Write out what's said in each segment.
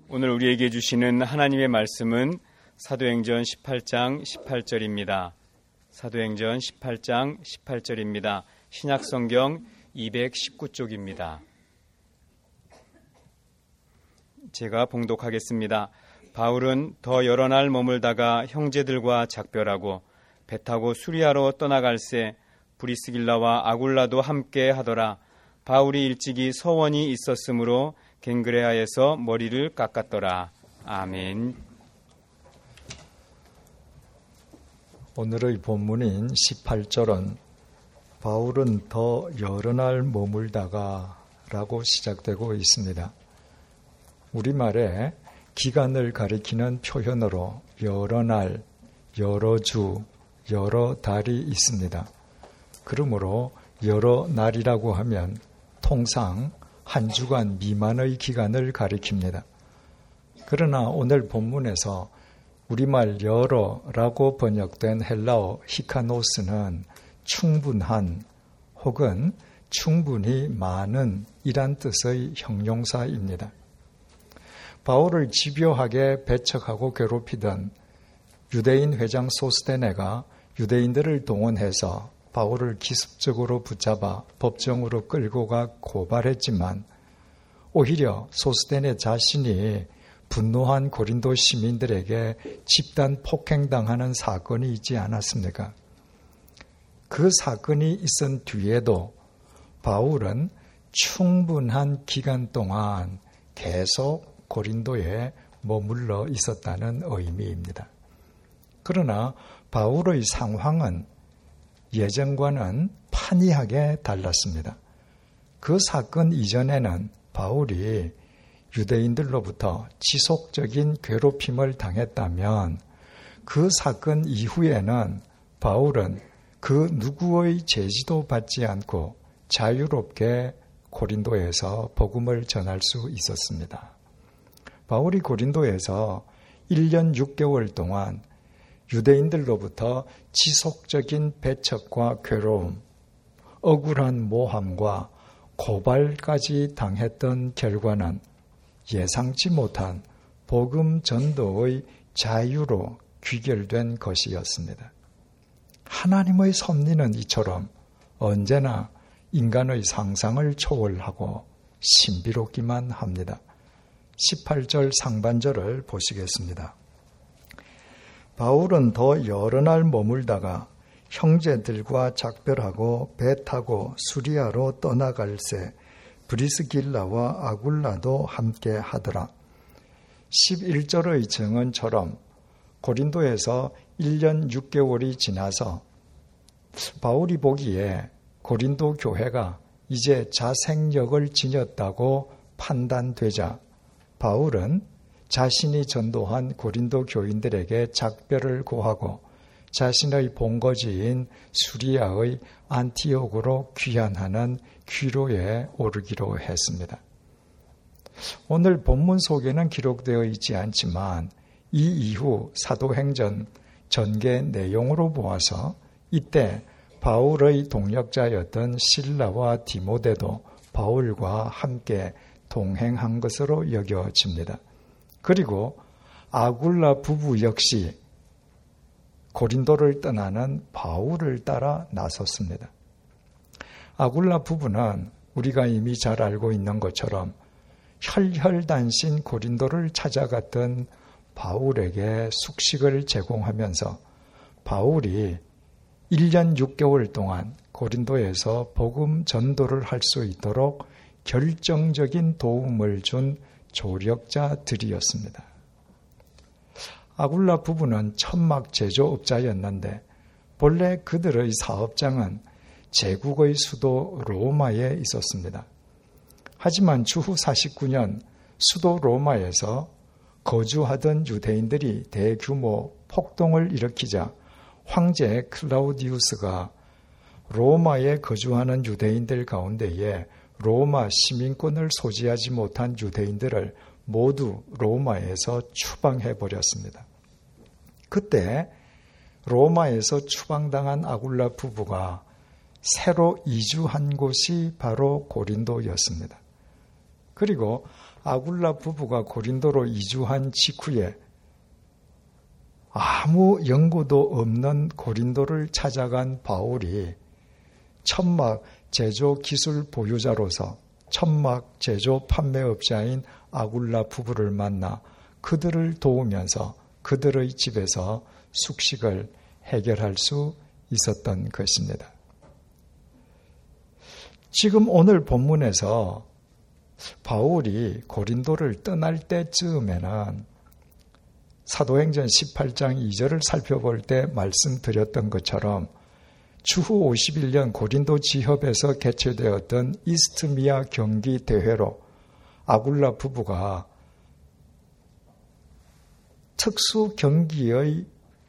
오늘 우리에게 주시는 하나님의 말씀은 사도행전 18장 18절입니다. 사도행전 18장 18절입니다. 신약성경 219쪽입니다. 제가 봉독하겠습니다. 바울은 더 여러 날 머물다가 형제들과 작별하고 배 타고 수리아로 떠나갈새 브리스길라와 아굴라도 함께 하더라. 바울이 일찍이 서원이 있었으므로 갱그레아에서 머리를 깎았더라. 아멘. 오늘의 본문인 18절은 바울은 더 여러 날 머물다가 라고 시작되고 있습니다. 우리말에 기간을 가리키는 표현으로 여러 날, 여러 주, 여러 달이 있습니다. 그러므로 여러 날이라고 하면 통상 한 주간 미만의 기간을 가리킵니다. 그러나 오늘 본문에서 우리말 여러라고 번역된 헬라어 히카노스는 충분한 혹은 충분히 많은 이란 뜻의 형용사입니다. 바울을 집요하게 배척하고 괴롭히던 유대인 회장 소스테네가 유대인들을 동원해서 바울을 기습적으로 붙잡아 법정으로 끌고 가 고발했지만 오히려 소스테네 자신이 분노한 고린도 시민들에게 집단 폭행당하는 사건이 있지 않았습니까? 그 사건이 있은 뒤에도 바울은 충분한 기간 동안 계속 고린도에 머물러 있었다는 의미입니다. 그러나 바울의 상황은 예전과는 판이하게 달랐습니다. 그 사건 이전에는 바울이 유대인들로부터 지속적인 괴롭힘을 당했다면 그 사건 이후에는 바울은 그 누구의 제지도 받지 않고 자유롭게 고린도에서 복음을 전할 수 있었습니다. 바울이 고린도에서 1년 6개월 동안 유대인들로부터 지속적인 배척과 괴로움, 억울한 모함과 고발까지 당했던 결과는 예상치 못한 복음 전도의 자유로 귀결된 것이었습니다. 하나님의 섭리는 이처럼 언제나 인간의 상상을 초월하고 신비롭기만 합니다. 18절 상반절을 보시겠습니다. 바울은 더 여러 날 머물다가 형제들과 작별하고 배 타고 수리아로 떠나갈새 브리스길라와 아굴라도 함께 하더라. 11절의 증언처럼 고린도에서 1년 6개월이 지나서 바울이 보기에 고린도 교회가 이제 자생력을 지녔다고 판단되자 바울은 자신이 전도한 고린도 교인들에게 작별을 고하고 자신의 본거지인 수리아의 안티옥으로 귀환하는 귀로에 오르기로 했습니다. 오늘 본문 속에는 기록되어 있지 않지만 이 이후 사도행전 전개 내용으로 보아서 이때 바울의 동역자였던 실라와 디모데도 바울과 함께 동행한 것으로 여겨집니다. 그리고 아굴라 부부 역시 고린도를 떠나는 바울을 따라 나섰습니다. 아굴라 부부는 우리가 이미 잘 알고 있는 것처럼 혈혈단신 고린도를 찾아갔던 바울에게 숙식을 제공하면서 바울이 1년 6개월 동안 고린도에서 복음 전도를 할 수 있도록 결정적인 도움을 준 조력자들이었습니다. 아굴라 부부는 천막 제조업자였는데 본래 그들의 사업장은 제국의 수도 로마에 있었습니다. 하지만 주후 49년 수도 로마에서 거주하던 유대인들이 대규모 폭동을 일으키자 황제 클라우디우스가 로마에 거주하는 유대인들 가운데에 로마 시민권을 소지하지 못한 유대인들을 모두 로마에서 추방해버렸습니다. 그때 로마에서 추방당한 아굴라 부부가 새로 이주한 곳이 바로 고린도였습니다. 그리고 아굴라 부부가 고린도로 이주한 직후에 아무 연고도 없는 고린도를 찾아간 바울이 천막 제조 기술 보유자로서 천막 제조 판매업자인 아굴라 부부를 만나 그들을 도우면서 그들의 집에서 숙식을 해결할 수 있었던 것입니다. 지금 오늘 본문에서 바울이 고린도를 떠날 때쯤에는 사도행전 18장 2절을 살펴볼 때 말씀드렸던 것처럼 주후 51년 고린도 지협에서 개최되었던 이스트미아 경기 대회로 아굴라 부부가 특수 경기의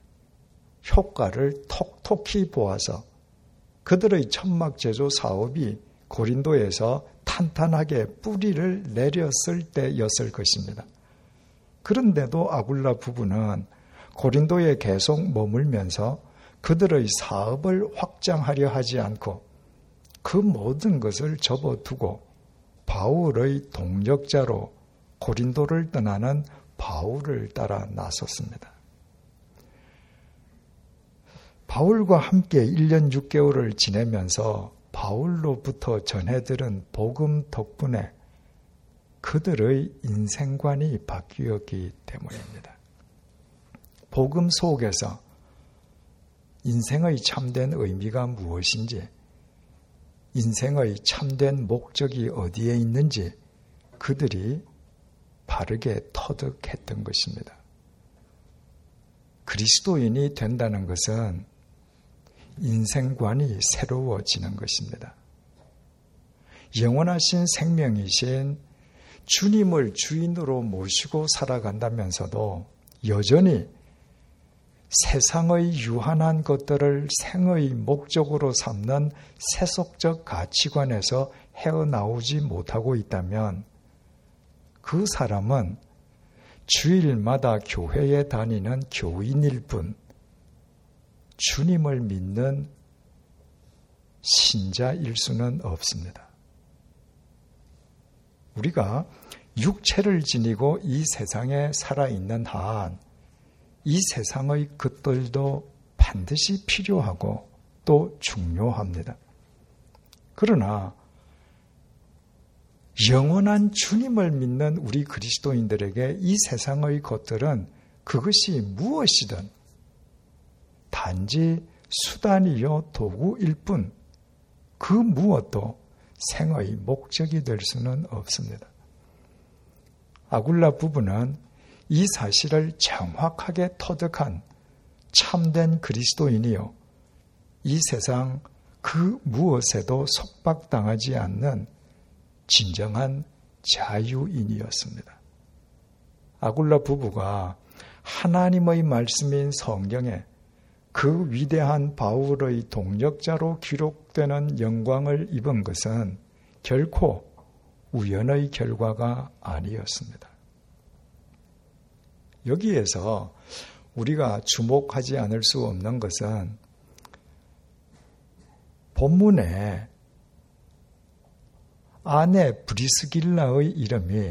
효과를 톡톡히 보아서 그들의 천막 제조 사업이 고린도에서 탄탄하게 뿌리를 내렸을 때였을 것입니다. 그런데도 아굴라 부부는 고린도에 계속 머물면서 그들의 사업을 확장하려 하지 않고 그 모든 것을 접어두고 바울의 동역자로 고린도를 떠나는 바울을 따라 나섰습니다. 바울과 함께 1년 6개월을 지내면서 바울로부터 전해들은 복음 덕분에 그들의 인생관이 바뀌었기 때문입니다. 복음 속에서 인생의 참된 의미가 무엇인지, 인생의 참된 목적이 어디에 있는지 그들이 바르게 터득했던 것입니다. 그리스도인이 된다는 것은 인생관이 새로워지는 것입니다. 영원하신 생명이신 주님을 주인으로 모시고 살아간다면서도 여전히 세상의 유한한 것들을 생의 목적으로 삼는 세속적 가치관에서 헤어나오지 못하고 있다면 그 사람은 주일마다 교회에 다니는 교인일 뿐 주님을 믿는 신자일 수는 없습니다. 우리가 육체를 지니고 이 세상에 살아있는 한 이 세상의 것들도 반드시 필요하고 또 중요합니다. 그러나 영원한 주님을 믿는 우리 그리스도인들에게 이 세상의 것들은 그것이 무엇이든 단지 수단이요 도구일 뿐 그 무엇도 생의 목적이 될 수는 없습니다. 아굴라 부부는 이 사실을 정확하게 터득한 참된 그리스도인이요 이 세상 그 무엇에도 속박당하지 않는 진정한 자유인이었습니다. 아굴라 부부가 하나님의 말씀인 성경에 그 위대한 바울의 동역자로 기록되는 영광을 입은 것은 결코 우연의 결과가 아니었습니다. 여기에서 우리가 주목하지 않을 수 없는 것은 본문에 아내 브리스길라의 이름이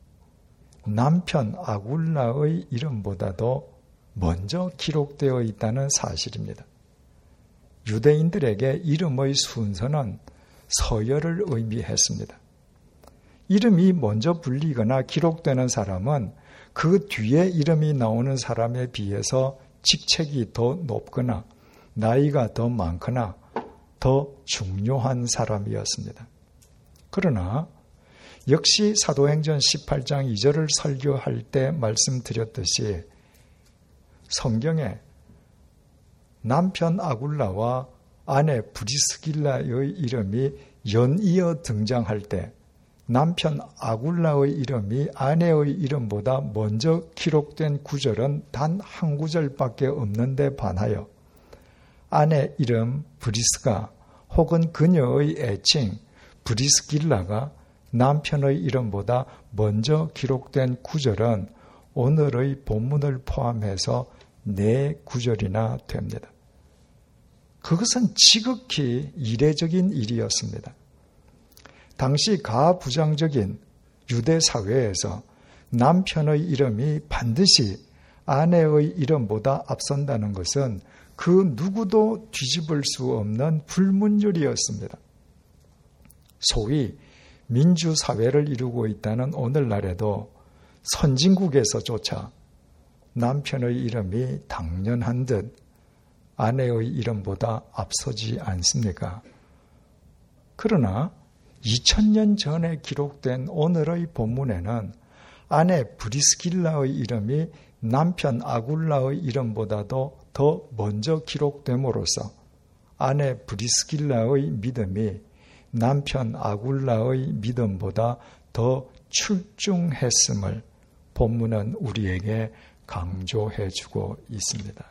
남편 아굴라의 이름보다도 먼저 기록되어 있다는 사실입니다. 유대인들에게 이름의 순서는 서열을 의미했습니다. 이름이 먼저 불리거나 기록되는 사람은 그 뒤에 이름이 나오는 사람에 비해서 직책이 더 높거나 나이가 더 많거나 더 중요한 사람이었습니다. 그러나 역시 사도행전 18장 2절을 설교할 때 말씀드렸듯이 성경에 남편 아굴라와 아내 브리스길라의 이름이 연이어 등장할 때 남편 아굴라의 이름이 아내의 이름보다 먼저 기록된 구절은 단 한 구절밖에 없는데 반하여 아내 이름 브리스가 혹은 그녀의 애칭 브리스길라가 남편의 이름보다 먼저 기록된 구절은 오늘의 본문을 포함해서 4구절이나 됩니다. 그것은 지극히 이례적인 일이었습니다. 당시 가부장적인 유대 사회에서 남편의 이름이 반드시 아내의 이름보다 앞선다는 것은 그 누구도 뒤집을 수 없는 불문율이었습니다. 소위 민주사회를 이루고 있다는 오늘날에도 선진국에서조차 남편의 이름이 당연한 듯 아내의 이름보다 앞서지 않습니까? 그러나 2000년 전에 기록된 오늘의 본문에는 아내 브리스길라의 이름이 남편 아굴라의 이름보다도 더 먼저 기록됨으로써 아내 브리스길라의 믿음이 남편 아굴라의 믿음보다 더 출중했음을 본문은 우리에게 강조해주고 있습니다.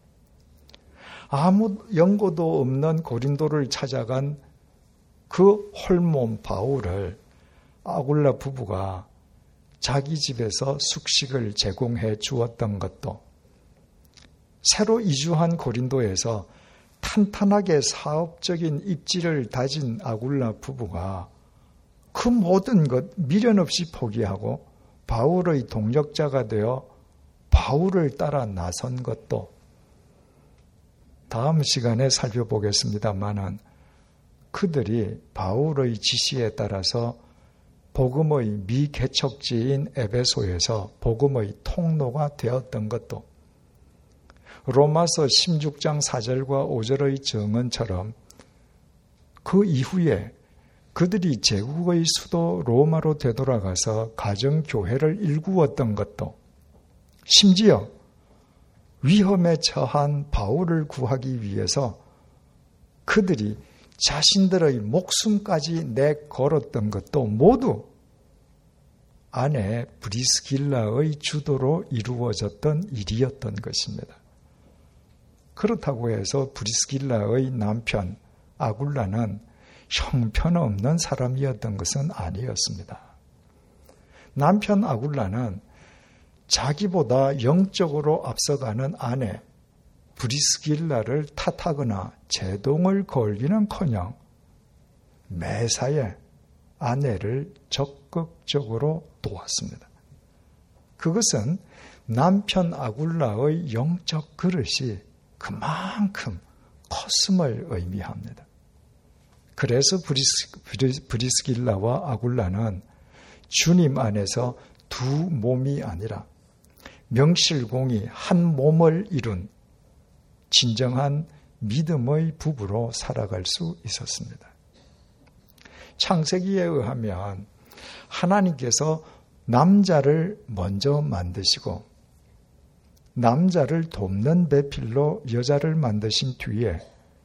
아무 연고도 없는 고린도를 찾아간 그 홀몸 바울을 아굴라 부부가 자기 집에서 숙식을 제공해 주었던 것도, 새로 이주한 고린도에서 탄탄하게 사업적인 입지를 다진 아굴라 부부가 그 모든 것 미련 없이 포기하고 바울의 동력자가 되어 바울을 따라 나선 것도 다음 시간에 살펴보겠습니다만은 그들이 바울의 지시에 따라서 복음의 미개척지인 에베소에서 복음의 통로가 되었던 것도, 로마서 16장 4절과 5절의 증언처럼 그 이후에 그들이 제국의 수도 로마로 되돌아가서 가정교회를 일구었던 것도, 심지어 위험에 처한 바울을 구하기 위해서 그들이 자신들의 목숨까지 내걸었던 것도 모두 아내 브리스길라의 주도로 이루어졌던 일이었던 것입니다. 그렇다고 해서 브리스길라의 남편 아굴라는 형편없는 사람이었던 것은 아니었습니다. 남편 아굴라는 자기보다 영적으로 앞서가는 아내 브리스길라를 탓하거나 제동을 걸기는커녕 매사에 아내를 적극적으로 도왔습니다. 그것은 남편 아굴라의 영적 그릇이 그만큼 컸음을 의미합니다. 그래서 브리스길라와 아굴라는 주님 안에서 두 몸이 아니라 명실공히 한 몸을 이룬 진정한 믿음의 부부로 살아갈 수 있었습니다. 창세기에 의하면 하나님께서 남자를 먼저 만드시고 남자를 돕는 배필로 여자를 만드신 뒤에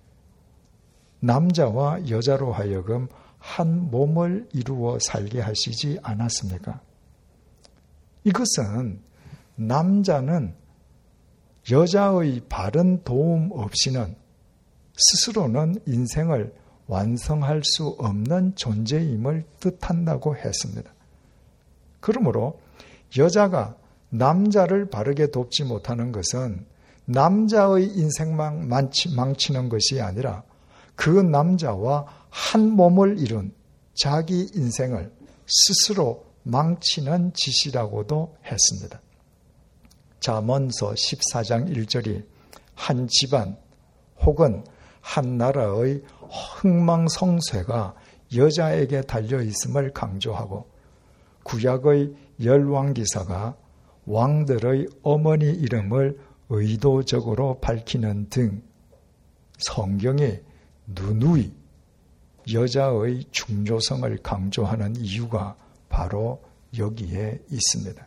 남자와 여자로 하여금 한 몸을 이루어 살게 하시지 않았습니까? 이것은 남자는 여자의 바른 도움 없이는 스스로는 인생을 완성할 수 없는 존재임을 뜻한다고 했습니다. 그러므로 여자가 남자를 바르게 돕지 못하는 것은 남자의 인생만 망치는 것이 아니라 그 남자와 한 몸을 이룬 자기 인생을 스스로 망치는 짓이라고도 했습니다. 잠언서 14장 1절이 한 집안 혹은 한 나라의 흥망성쇠가 여자에게 달려있음을 강조하고, 구약의 열왕기사가 왕들의 어머니 이름을 의도적으로 밝히는 등 성경이 누누이 여자의 중요성을 강조하는 이유가 바로 여기에 있습니다.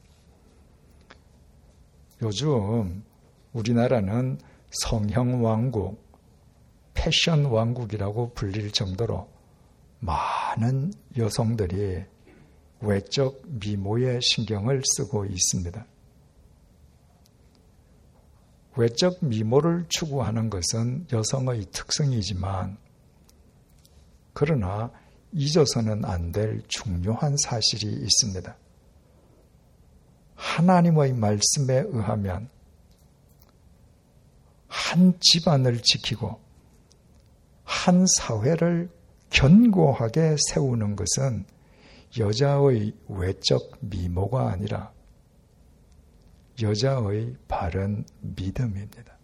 요즘 우리나라는 성형왕국, 패션왕국이라고 불릴 정도로 많은 여성들이 외적 미모에 신경을 쓰고 있습니다. 외적 미모를 추구하는 것은 여성의 특성이지만, 그러나 잊어서는 안 될 중요한 사실이 있습니다. 하나님의 말씀에 의하면 한 집안을 지키고 한 사회를 견고하게 세우는 것은 여자의 외적 미모가 아니라 여자의 바른 믿음입니다.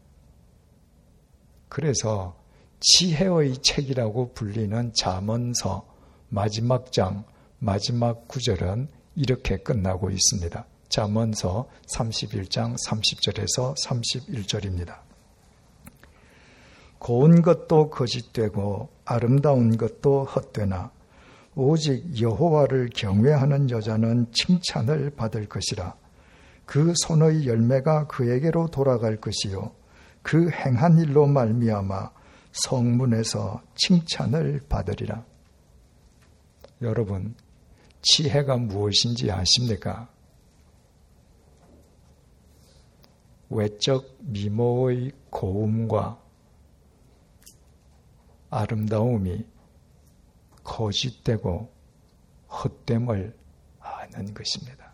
그래서 지혜의 책이라고 불리는 잠언서 마지막 장, 마지막 구절은 이렇게 끝나고 있습니다. 잠언서 31장 30절에서 31절입니다. 고운 것도 거짓되고 아름다운 것도 헛되나 오직 여호와를 경외하는 여자는 칭찬을 받을 것이라. 그 손의 열매가 그에게로 돌아갈 것이요 그 행한 일로 말미암아 성문에서 칭찬을 받으리라. 여러분, 지혜가 무엇인지 아십니까? 외적 미모의 고움과 아름다움이 거짓되고 헛됨을 아는 것입니다.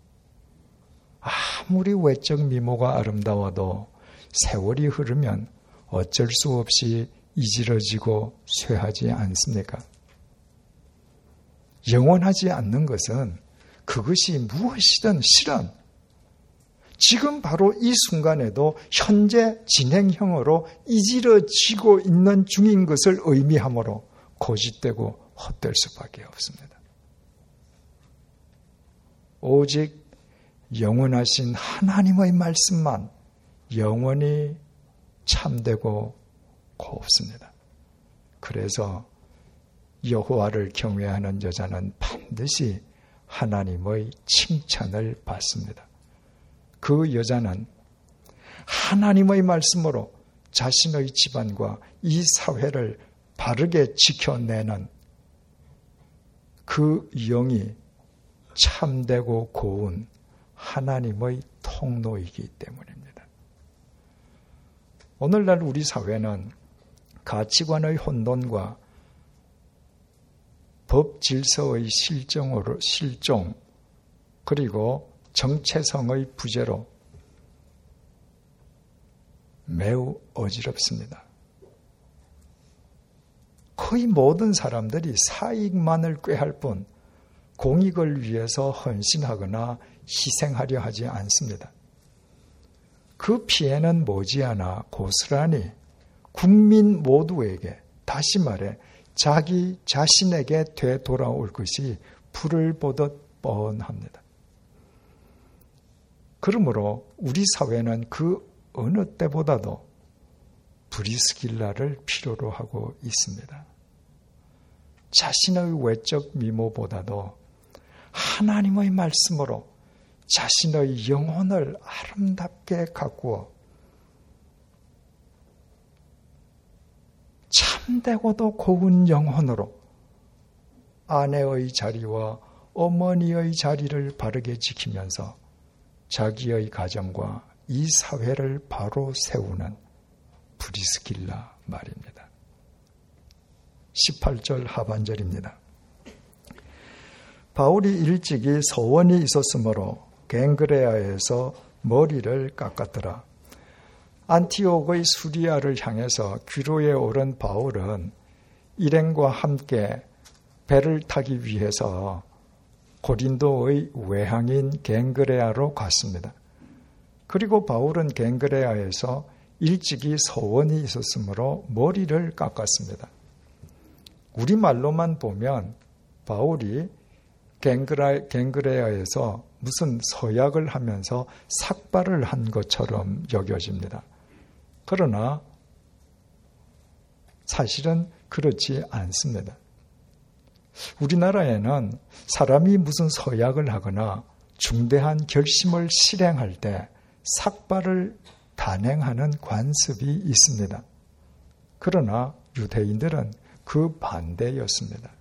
아무리 외적 미모가 아름다워도 세월이 흐르면 어쩔 수 없이 이지러지고 쇠하지 않습니까? 영원하지 않는 것은 그것이 무엇이든 실은 지금 바로 이 순간에도 현재 진행형으로 이지러지고 있는 중인 것을 의미하므로 거짓되고 헛될 수밖에 없습니다. 오직 영원하신 하나님의 말씀만 영원히 참되고 곱습니다. 그래서 여호와를 경외하는 여자는 반드시 하나님의 칭찬을 받습니다. 그 여자는 하나님의 말씀으로 자신의 집안과 이 사회를 바르게 지켜내는 그 영이 참되고 고운 하나님의 통로이기 때문입니다. 오늘날 우리 사회는 가치관의 혼돈과 법 질서의 실종 그리고 정체성의 부재로 매우 어지럽습니다. 거의 모든 사람들이 사익만을 꾀할 뿐 공익을 위해서 헌신하거나 희생하려 하지 않습니다. 그 피해는 머지않아 고스란히 국민 모두에게, 다시 말해 자기 자신에게 되돌아올 것이 불을 보듯 뻔합니다. 그러므로 우리 사회는 그 어느 때보다도 브리스길라를 필요로 하고 있습니다. 자신의 외적 미모보다도 하나님의 말씀으로 자신의 영혼을 아름답게 가꾸어 참되고도 고운 영혼으로 아내의 자리와 어머니의 자리를 바르게 지키면서 자기의 가정과 이 사회를 바로 세우는 브리스길라 말입니다. 18절 하반절입니다. 바울이 일찍이 소원이 있었으므로 갱그레아에서 머리를 깎았더라. 안티옥의 수리아를 향해서 귀로에 오른 바울은 일행과 함께 배를 타기 위해서 고린도의 외항인 갱그레아로 갔습니다. 그리고 바울은 갱그레아에서 일찍이 소원이 있었으므로 머리를 깎았습니다. 우리말로만 보면 바울이 갱그레아에서 무슨 서약을 하면서 삭발을 한 것처럼 여겨집니다. 그러나 사실은 그렇지 않습니다. 우리나라에는 사람이 무슨 서약을 하거나 중대한 결심을 실행할 때 삭발을 단행하는 관습이 있습니다. 그러나 유대인들은 그 반대였습니다.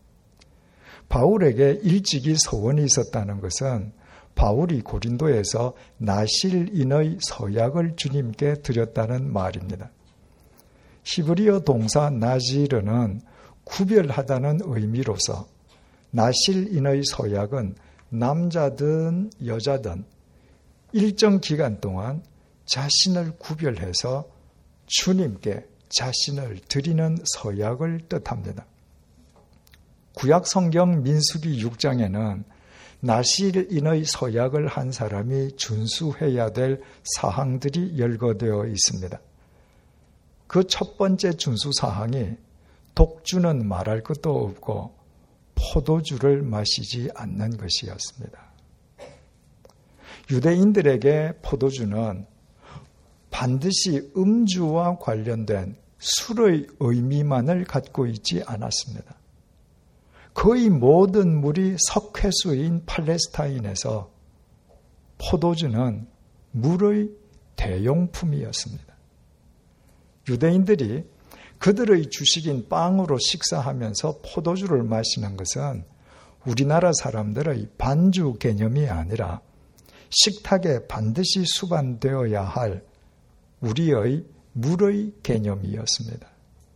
바울에게 일찍이 소원이 있었다는 것은 바울이 고린도에서 나실인의 서약을 주님께 드렸다는 말입니다. 히브리어 동사 나지르는 구별하다는 의미로서 나실인의 서약은 남자든 여자든 일정 기간 동안 자신을 구별해서 주님께 자신을 드리는 서약을 뜻합니다. 구약 성경 민수기 6장에는 나실인의 서약을 한 사람이 준수해야 될 사항들이 열거되어 있습니다. 그 첫 번째 준수 사항이 독주는 말할 것도 없고 포도주를 마시지 않는 것이었습니다. 유대인들에게 포도주는 반드시 음주와 관련된 술의 의미만을 갖고 있지 않았습니다. 거의 모든 물이 석회수인 팔레스타인에서 포도주는 물의 대용품이었습니다. 유대인들이 그들의 주식인 빵으로 식사하면서 포도주를 마시는 것은 우리나라 사람들의 반주 개념이 아니라 식탁에 반드시 수반되어야 할 우리의 물의 개념이었습니다.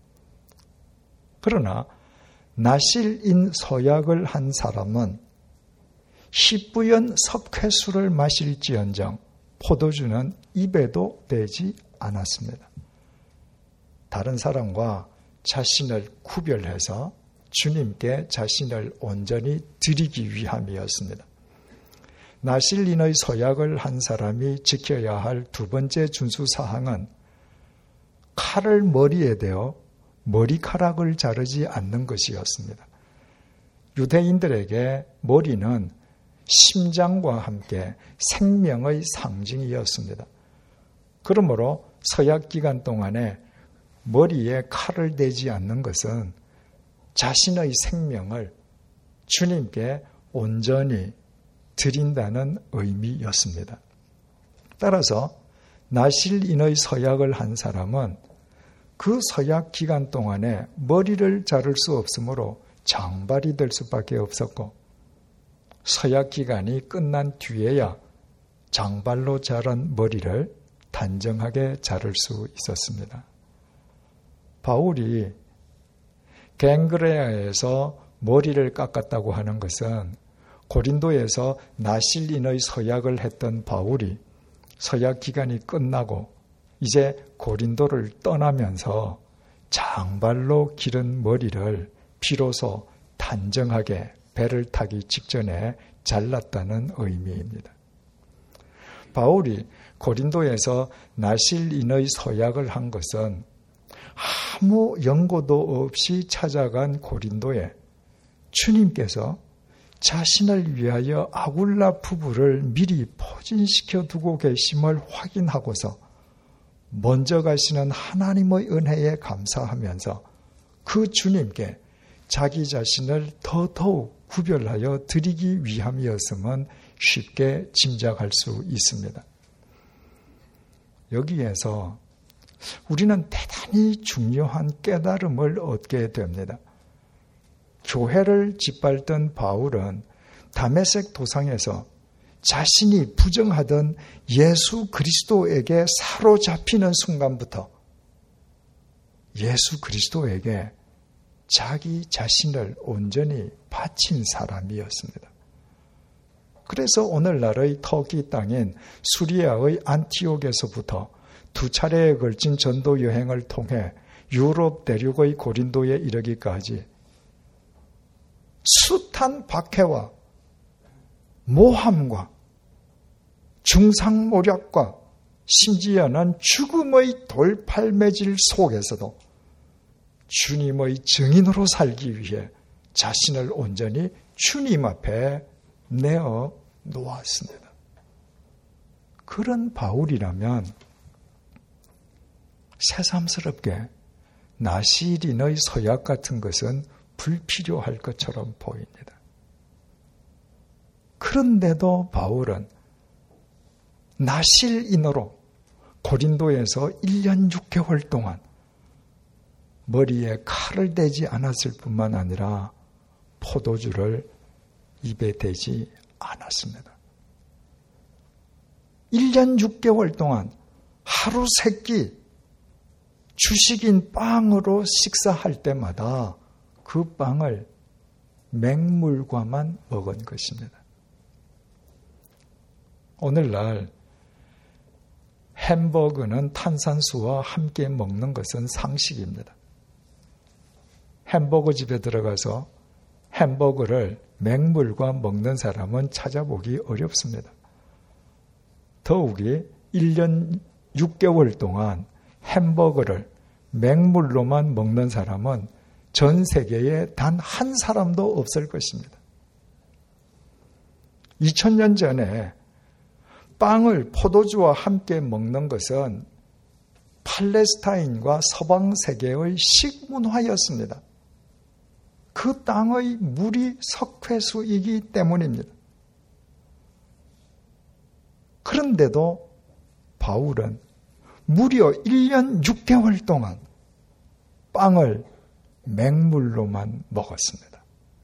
그러나 나실인 서약을 한 사람은 희뿌연 석회수를 마실지언정 포도주는 입에도 대지 않았습니다. 다른 사람과 자신을 구별해서 주님께 자신을 온전히 드리기 위함이었습니다. 나실인의 서약을 한 사람이 지켜야 할 두 번째 준수사항은 칼을 머리에 대어 머리카락을 자르지 않는 것이었습니다. 유대인들에게 머리는 심장과 함께 생명의 상징이었습니다. 그러므로 서약 기간 동안에 머리에 칼을 대지 않는 것은 자신의 생명을 주님께 온전히 드린다는 의미였습니다. 따라서 나실인의 서약을 한 사람은 그 서약 기간 동안에 머리를 자를 수 없으므로 장발이 될 수밖에 없었고 서약 기간이 끝난 뒤에야 장발로 자란 머리를 단정하게 자를 수 있었습니다. 바울이 갱그레아에서 머리를 깎았다고 하는 것은 고린도에서 나실인의 서약을 했던 바울이 서약 기간이 끝나고 이제 고린도를 떠나면서 장발로 기른 머리를 비로소 단정하게 배를 타기 직전에 잘랐다는 의미입니다. 바울이 고린도에서 나실인의 서약을 한 것은 아무 연고도 없이 찾아간 고린도에 주님께서 자신을 위하여 아굴라 부부를 미리 포진시켜 두고 계심을 확인하고서 먼저 가시는 하나님의 은혜에 감사하면서 그 주님께 자기 자신을 더더욱 구별하여 드리기 위함이었음은 쉽게 짐작할 수 있습니다. 여기에서 우리는 대단히 중요한 깨달음을 얻게 됩니다. 교회를 짓밟던 바울은 다메섹 도상에서 자신이 부정하던 예수 그리스도에게 사로잡히는 순간부터 예수 그리스도에게 자기 자신을 온전히 바친 사람이었습니다. 그래서 오늘날의 터키 땅인 수리아의 안티옥에서부터 두 차례에 걸친 전도 여행을 통해 유럽 대륙의 고린도에 이르기까지 숱한 박해와 모함과 중상모략과 심지어는 죽음의 돌팔매질 속에서도 주님의 증인으로 살기 위해 자신을 온전히 주님 앞에 내어 놓았습니다. 그런 바울이라면 새삼스럽게 나실인의 서약 같은 것은 불필요할 것처럼 보입니다. 그런데도 바울은 나실인으로 고린도에서 1년 6개월 동안 머리에 칼을 대지 않았을 뿐만 아니라 포도주를 입에 대지 않았습니다. 1년 6개월 동안 하루 세 끼 주식인 빵으로 식사할 때마다 그 빵을 맹물과만 먹은 것입니다. 오늘날 햄버거는 탄산수와 함께 먹는 것은 상식입니다. 햄버거 집에 들어가서 햄버거를 맹물과 먹는 사람은 찾아보기 어렵습니다. 더욱이 1년 6개월 동안 햄버거를 맹물로만 먹는 사람은 전 세계에 단 한 사람도 없을 것입니다. 2000년 전에 빵을 포도주와 함께 먹는 것은 팔레스타인과 서방 세계의 식문화였습니다. 그 땅의 물이 석회수이기 때문입니다. 그런데도 바울은 무려 1년 6개월 동안 빵을 맹물로만 먹었습니다.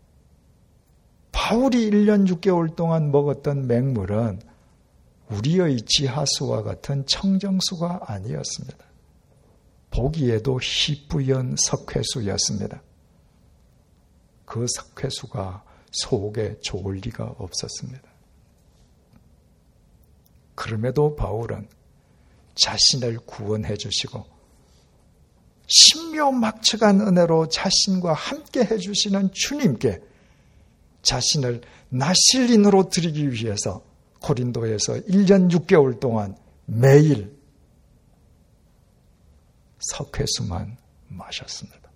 바울이 1년 6개월 동안 먹었던 맹물은 우리의 지하수와 같은 청정수가 아니었습니다. 보기에도 희뿌연 석회수였습니다. 그 석회수가 속에 좋을 리가 없었습니다. 그럼에도 바울은 자신을 구원해 주시고 신묘막측한 은혜로 자신과 함께 해주시는 주님께 자신을 나실인으로 드리기 위해서 고린도에서 1년 6개월 동안 매일 석회수만 마셨습니다.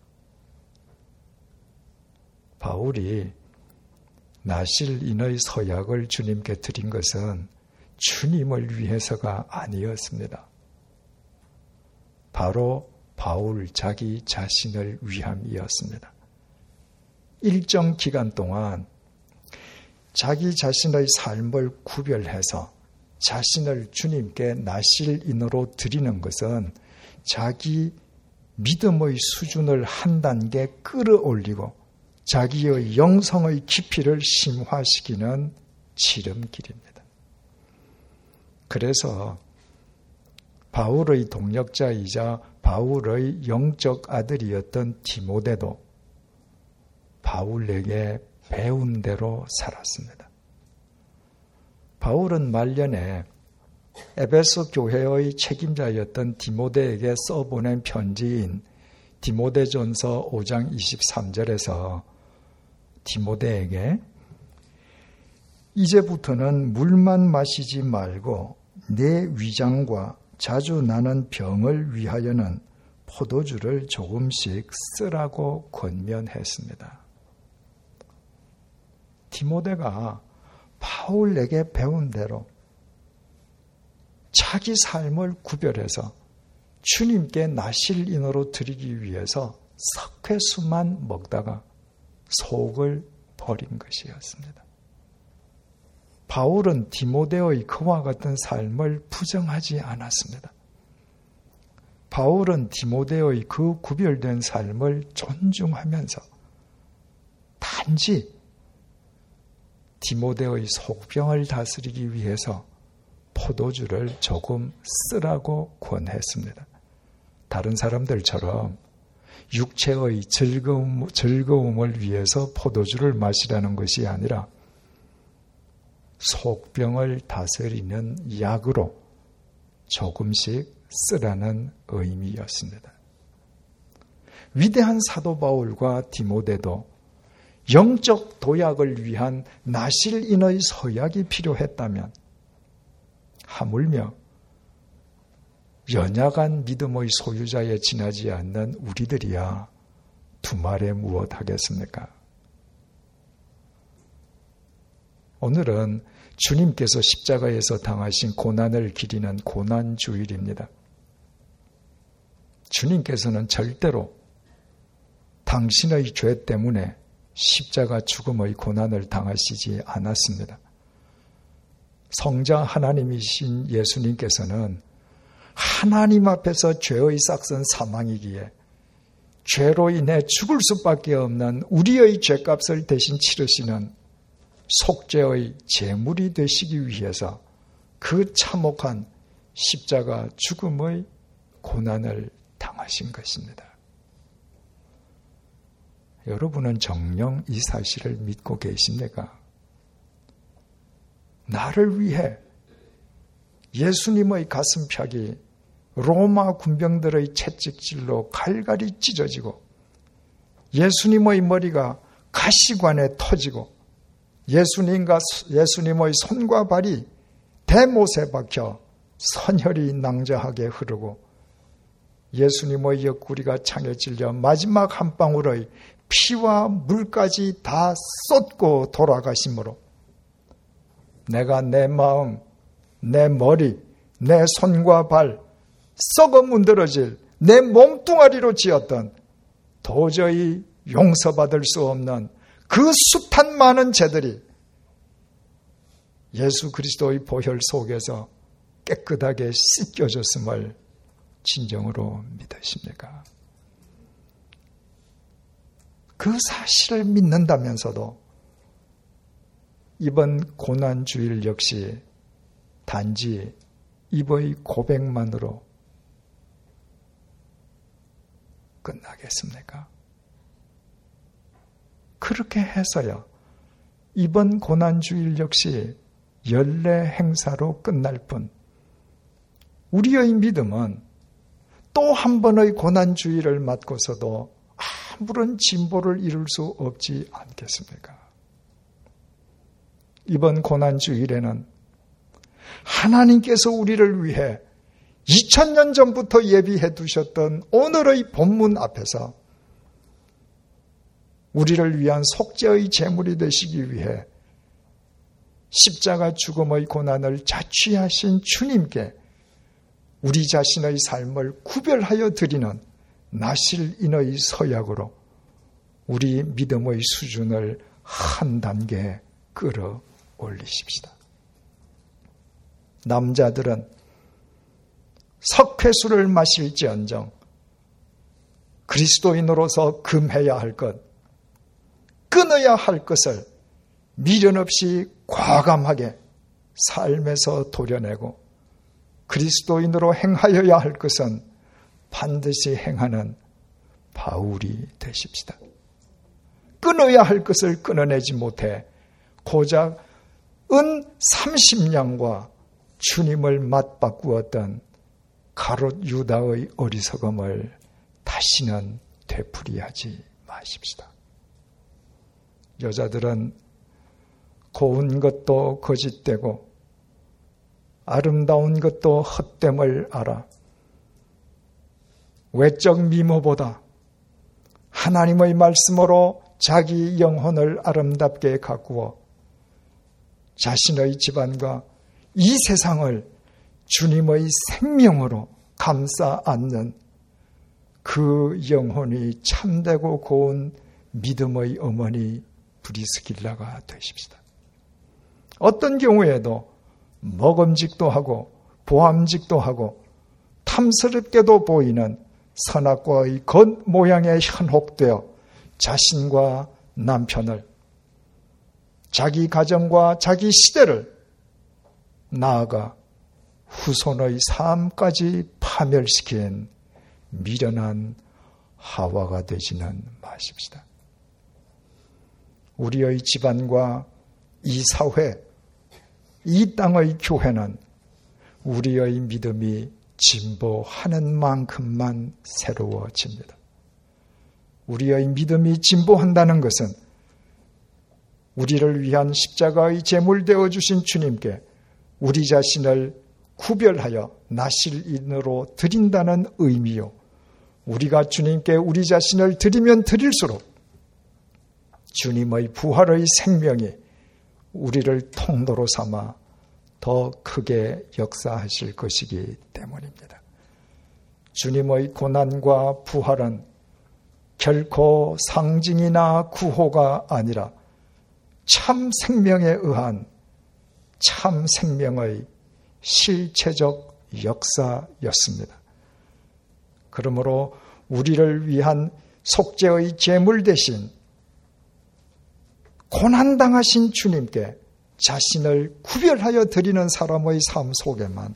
바울이 나실인의 서약을 주님께 드린 것은 주님을 위해서가 아니었습니다. 바로 바울 자기 자신을 위함이었습니다. 일정 기간 동안 자기 자신의 삶을 구별해서 자신을 주님께 나실인으로 드리는 것은 자기 믿음의 수준을 한 단계 끌어올리고 자기의 영성의 깊이를 심화시키는 지름길입니다. 그래서 바울의 동역자이자 바울의 영적 아들이었던 디모데도 바울에게 배운 대로 살았습니다. 바울은 말년에 에베소 교회의 책임자였던 디모데에게 써보낸 편지인 디모데전서 5장 23절에서 디모데에게 이제부터는 물만 마시지 말고 내 위장과 자주 나는 병을 위하여는 포도주를 조금씩 쓰라고 권면했습니다. 디모데가 바울에게 배운 대로 자기 삶을 구별해서 주님께 나실인으로 드리기 위해서 석회수만 먹다가 속을 버린 것이었습니다. 바울은 디모데의 그와 같은 삶을 부정하지 않았습니다. 바울은 디모데의 그 구별된 삶을 존중하면서 단지 디모데의 속병을 다스리기 위해서 포도주를 조금 쓰라고 권했습니다. 다른 사람들처럼 육체의 즐거움을 위해서 포도주를 마시라는 것이 아니라 속병을 다스리는 약으로 조금씩 쓰라는 의미였습니다. 위대한 사도 바울과 디모데도 영적 도약을 위한 나실인의 서약이 필요했다면 하물며 연약한 믿음의 소유자에 지나지 않는 우리들이야 두말에 무엇하겠습니까? 오늘은 주님께서 십자가에서 당하신 고난을 기리는 고난주일입니다. 주님께서는 절대로 당신의 죄 때문에 십자가 죽음의 고난을 당하시지 않았습니다. 성자 하나님이신 예수님께서는 하나님 앞에서 죄의 싹은 사망이기에 죄로 인해 죽을 수밖에 없는 우리의 죄값을 대신 치르시는 속죄의 제물이 되시기 위해서 그 참혹한 십자가 죽음의 고난을 당하신 것입니다. 여러분은 정녕 이 사실을 믿고 계십니까? 나를 위해 예수님의 가슴팍이 로마 군병들의 채찍질로 갈갈이 찢어지고 예수님의 머리가 가시관에 터지고 예수님의 손과 발이 대못에 박혀 선혈이 낭자하게 흐르고 예수님의 옆구리가 창에 찔려 마지막 한 방울의 피와 물까지 다 쏟고 돌아가심으로 내가 내 마음, 내 머리, 내 손과 발, 썩어 문드러질 내 몸뚱아리로 지었던 도저히 용서받을 수 없는 그 숱한 많은 죄들이 예수 그리스도의 보혈 속에서 깨끗하게 씻겨졌음을 진정으로 믿으십니까? 그 사실을 믿는다면서도 이번 고난주일 역시 단지 입의 고백만으로 끝나겠습니까? 그렇게 해서야 이번 고난주일 역시 연례 행사로 끝날 뿐 우리의 믿음은 또 한 번의 고난주일을 맞고서도 아무런 진보를 이룰 수 없지 않겠습니까? 이번 고난주일에는 하나님께서 우리를 위해 2000년 전부터 예비해 두셨던 오늘의 본문 앞에서 우리를 위한 속죄의 제물이 되시기 위해 십자가 죽음의 고난을 자취하신 주님께 우리 자신의 삶을 구별하여 드리는 나실인의 서약으로 우리 믿음의 수준을 한 단계 끌어올리십시다. 남자들은 석회수를 마실지언정 그리스도인으로서 금해야 할 것, 끊어야 할 것을 미련 없이 과감하게 삶에서 도려내고 그리스도인으로 행하여야 할 것은 반드시 행하는 바울이 되십시다. 끊어야 할 것을 끊어내지 못해 고작 은 30냥과 주님을 맞바꾸었던 가롯 유다의 어리석음을 다시는 되풀이하지 마십시다. 여자들은 고운 것도 거짓되고 아름다운 것도 헛됨을 알아 외적 미모보다 하나님의 말씀으로 자기 영혼을 아름답게 가꾸어 자신의 집안과 이 세상을 주님의 생명으로 감싸 안는 그 영혼이 참되고 고운 믿음의 어머니 브리스길라가 되십시다. 어떤 경우에도 먹음직도 하고 보암직도 하고 탐스럽게도 보이는 선악과의 겉모양에 현혹되어 자신과 남편을, 자기 가정과 자기 시대를 나아가 후손의 삶까지 파멸시킨 미련한 하와가 되지는 마십시다. 우리의 집안과 이 사회, 이 땅의 교회는 우리의 믿음이 진보하는 만큼만 새로워집니다. 우리의 믿음이 진보한다는 것은 우리를 위한 십자가의 제물 되어주신 주님께 우리 자신을 구별하여 나실인으로 드린다는 의미요. 우리가 주님께 우리 자신을 드리면 드릴수록 주님의 부활의 생명이 우리를 통로로 삼아 더 크게 역사하실 것이기 때문입니다. 주님의 고난과 부활은 결코 상징이나 구호가 아니라 참 생명에 의한 참 생명의 실체적 역사였습니다. 그러므로 우리를 위한 속죄의 제물 대신 고난당하신 주님께 자신을 구별하여 드리는 사람의 삶 속에만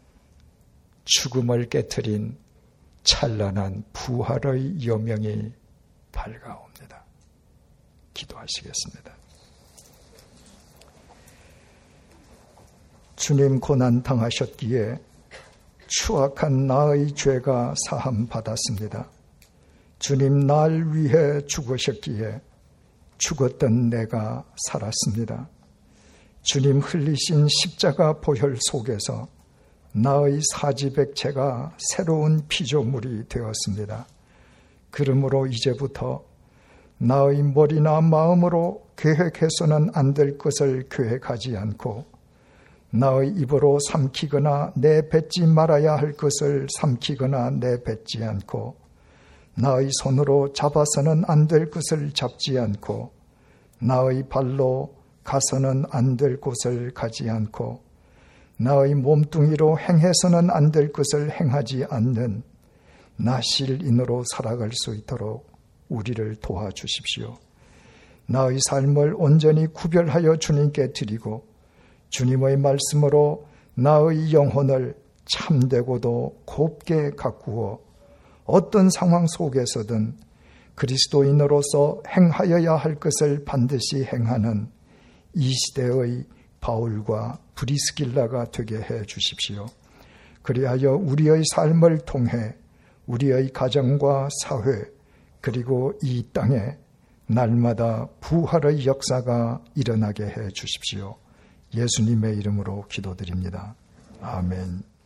죽음을 깨트린 찬란한 부활의 여명이 밝아옵니다. 기도하시겠습니다. 주님 고난 당하셨기에 추악한 나의 죄가 사함 받았습니다. 주님 날 위해 죽으셨기에 죽었던 내가 살았습니다. 주님 흘리신 십자가 보혈 속에서 나의 사지백체가 새로운 피조물이 되었습니다. 그러므로 이제부터 나의 머리나 마음으로 계획해서는 안 될 것을 계획하지 않고 나의 입으로 삼키거나 내뱉지 말아야 할 것을 삼키거나 내뱉지 않고 나의 손으로 잡아서는 안 될 것을 잡지 않고 나의 발로 가서는 안 될 곳을 가지 않고 나의 몸뚱이로 행해서는 안 될 것을 행하지 않는 나실인으로 살아갈 수 있도록 우리를 도와주십시오. 나의 삶을 온전히 구별하여 주님께 드리고 주님의 말씀으로 나의 영혼을 참되고도 곱게 가꾸어 어떤 상황 속에서든 그리스도인으로서 행하여야 할 것을 반드시 행하는 이 시대의 바울과 브리스길라가 되게 해 주십시오. 그리하여 우리의 삶을 통해 우리의 가정과 사회 그리고 이 땅에 날마다 부활의 역사가 일어나게 해 주십시오. 예수님의 이름으로 기도드립니다. 아멘.